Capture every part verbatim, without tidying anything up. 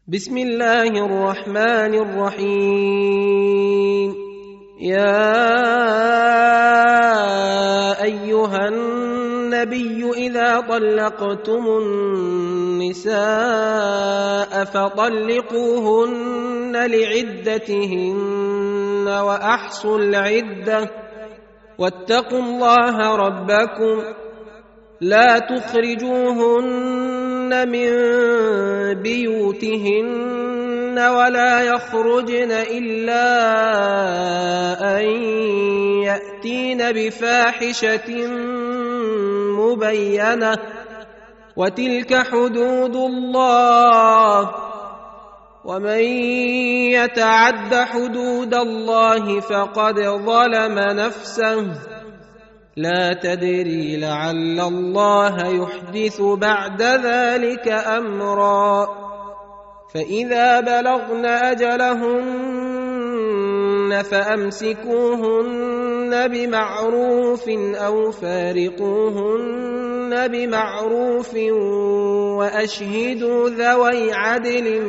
بسم الله الرحمن الرحيم. يا أيها النبي إذا طلقتم النساء فطلقوهن لعدتهن وأحصوا العدة واتقوا الله ربكم لا تخرجوهن من بيوتهن ولا يخرجن إلا أن يأتين بفاحشة مبينة وتلك حدود الله ومن يتعد حدود الله فقد ظلم نفسه لا تدري لعل الله يحدث بعد ذلك أمرا. فإذا بلغن أجلهن فأمسكوهن بمعروف أو فارقوهن بمعروف وأشهدوا ذوي عدل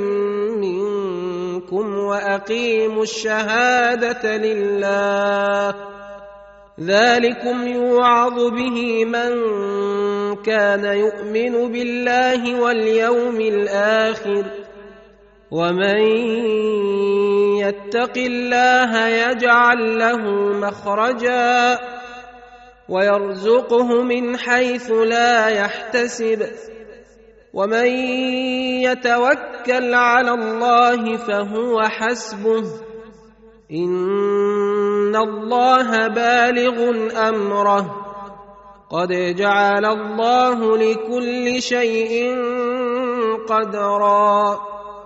منكم وأقيموا الشهادة لله ذلكم يوعظ به من كان يؤمن بالله واليوم الآخر ومن يتق الله يجعل له مخرجا ويرزقه من حيث لا يحتسب ومن يتوكل على الله فهو حسبه إن الله بالغ أمره قد جعل الله لكل شيء قدرا.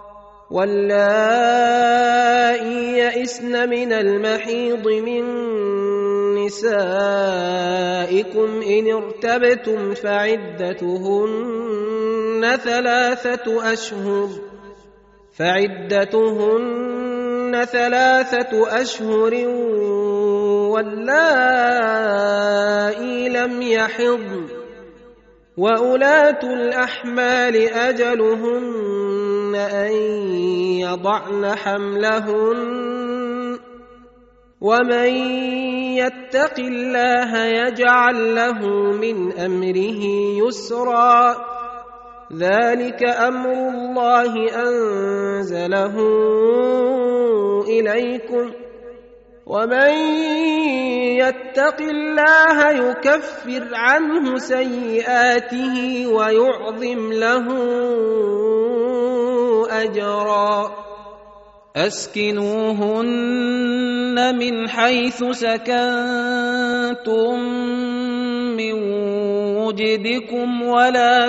واللائي يئسن من المحيض من نسائكم إن ارتبتم فعدتهن ثلاثة أشهر فعدتهن ثلاثة أشهر واللائي لم يحضن وأولاة الأحمال أجلهن أن يضعن حملهن ومن يتق الله يجعل له من أمره يسرا ذلك أمر الله أنزله إليكم ومن يتق الله يكفر عنه سيئاته ويعظم له أجرا. أسكنوهن من حيث سكنتم من وجدكم ولا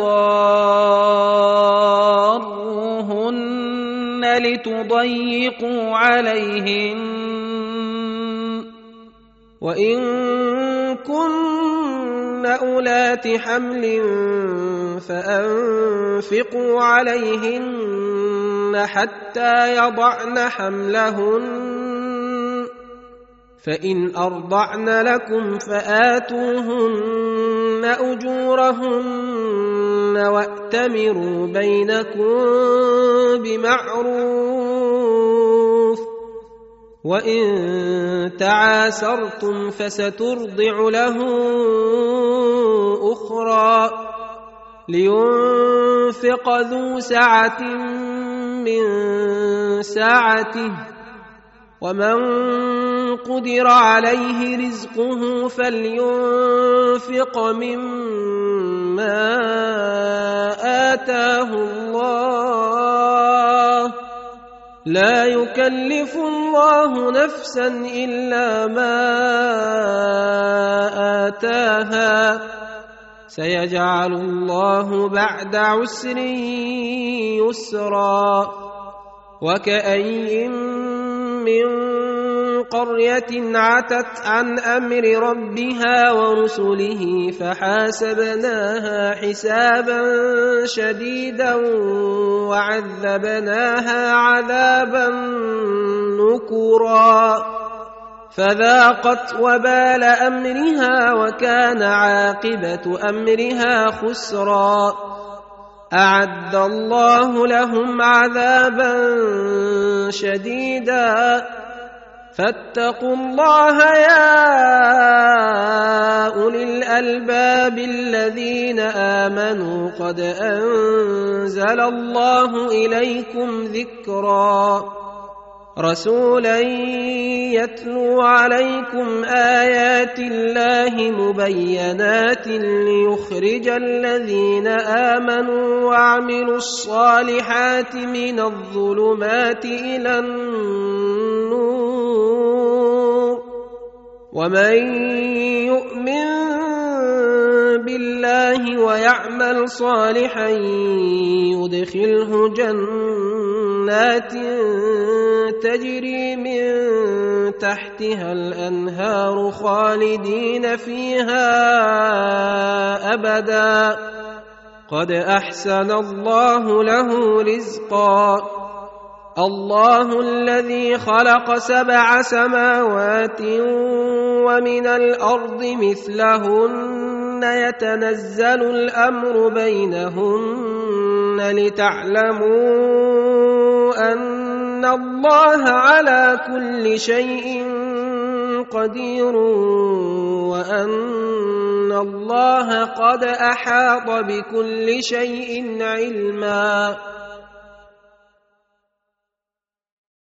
تضاروهن لتضيقوا عليهن وإن كن أولات حمل فأنفقوا عليهن حتى يضعن حملهن فإن أرضعن لكم فآتوهن أجورهن وأتمروا بينكم بمعروف وإن تعاسرتم فسترضع له أخرى لينفق ذو سعة من سعته ومن قدر عليه رزقه فلينفق مما آتاه الله لا يكلف الله نفسا إلا ما آتاها سيجعل الله بعد عسر يسرا. وكأي من قرية عتت عن أمر ربها ورسله فحاسبناها حسابا شديدا وعذبناها عذابا نكرا فذاقت وبال أمرها وكان عاقبة أمرها خسرا. أعد الله لهم عذابا شديدا فاتقوا الله يا أولي الألباب الذين آمنوا قد أنزل الله إليكم ذكرا رسولا يتلو عليكم آيات الله مبينات ليخرج الذين آمنوا وعملوا الصالحات من الظلمات إلى النور ومن يؤمن بالله ويعمل صالحا يدخله جنات تجري من تحتها الأنهار خالدين فيها أبدا قد أحسن الله له رزقا الله الذي خلق سبع سماوات ومن الأرض مثلهن يتنزل الأمر بينهن لتعلموا أن الله على كل شيء قدير وأن الله قد أحاط بكل شيء علما